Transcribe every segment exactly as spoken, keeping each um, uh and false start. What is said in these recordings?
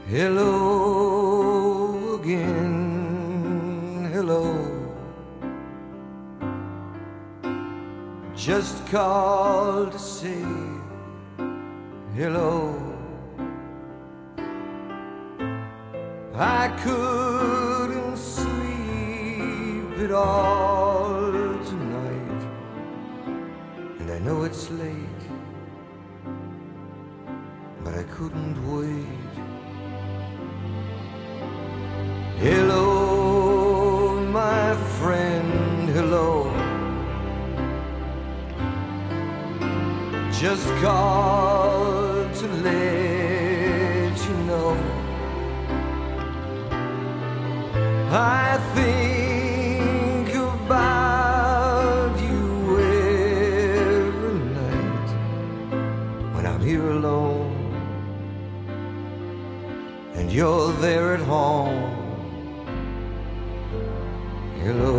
Hello again, hello. Just called to say hello. I couldn't sleep at all tonight, and I know it's late, but I couldn't wait. Hello, my friend, hello. Just called to let you know I think about you every night when I'm here alone and you're there at home. Hello.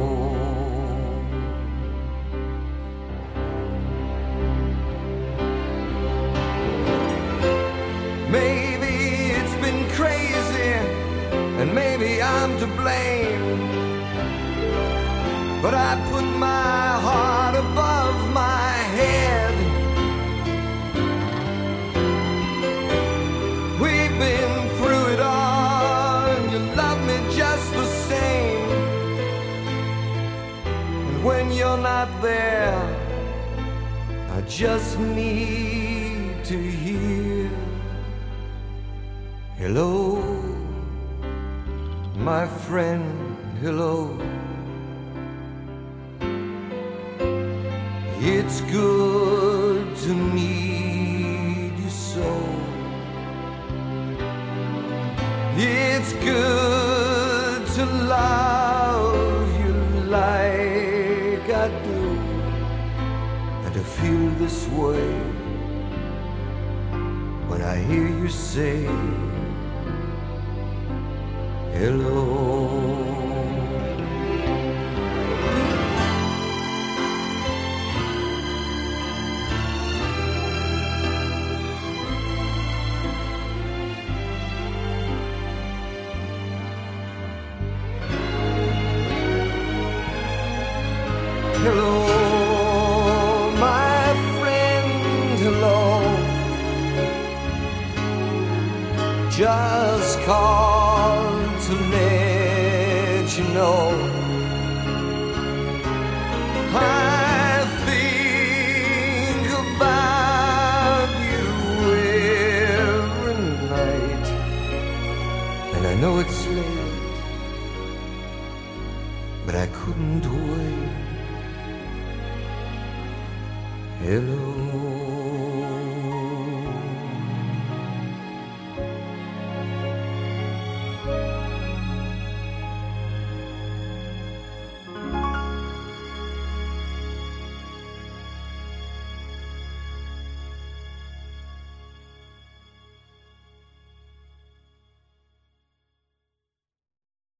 Maybe it's been crazy, and maybe I'm to blame, but I put my heart above my head. We've been through it all, and you love me just the same. When you're not there, I just need to hear hello, my friend, hello. It's good to need you so. It's good to love you like I do, and to feel this way when I hear you say hello. Hello, my friend, hello. Just called to let you know I think about you every night, and I know it's late, but I couldn't wait. Hello.